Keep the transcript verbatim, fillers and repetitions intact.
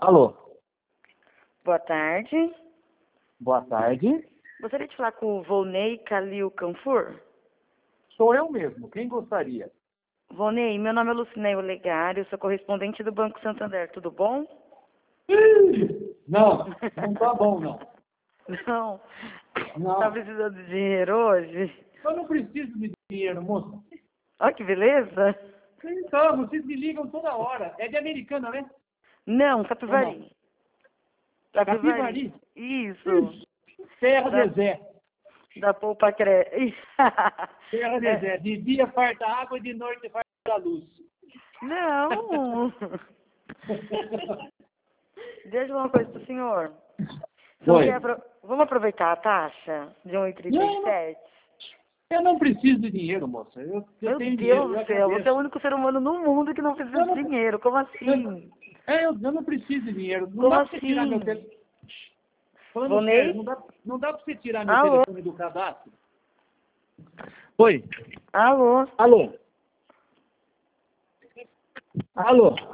Alô? Boa tarde. Boa tarde. Gostaria de falar com o Volney Calil Canfur. Sou eu mesmo. Quem gostaria? Volney, meu nome é Lucinéio Olegário, sou correspondente do Banco Santander. Tudo bom? Ih, não, não tá bom, não. Não. Não. Tá precisando de dinheiro hoje? Eu não preciso de dinheiro, moça. Olha que beleza. Então, vocês me ligam toda hora. É de Americana, né? Não, Ou Capivari. não? Capivari. Capivari? Isso. Terra Da, de Zé. da Poupa Cre... Terra de É. Zé. De dia farta água e de noite farta luz. Não. Deixa eu falar uma coisa pro senhor. Você não Oi. quer apro- Vamos aproveitar a taxa de um e trinta e Não, não. sete? Eu não preciso de dinheiro, moça. Eu, eu Meu tenho Deus dinheiro, eu do céu, você é o agradeço. único ser humano no mundo que não precisa Eu de não, dinheiro. Como eu, assim? é, eu, eu não preciso de dinheiro. Não Como dá pra você tirar meu assim? telefone. Falando Volney? sério, não dá, não dá pra você tirar meu Alô? telefone do cadastro? Oi. Alô? Alô? Alô?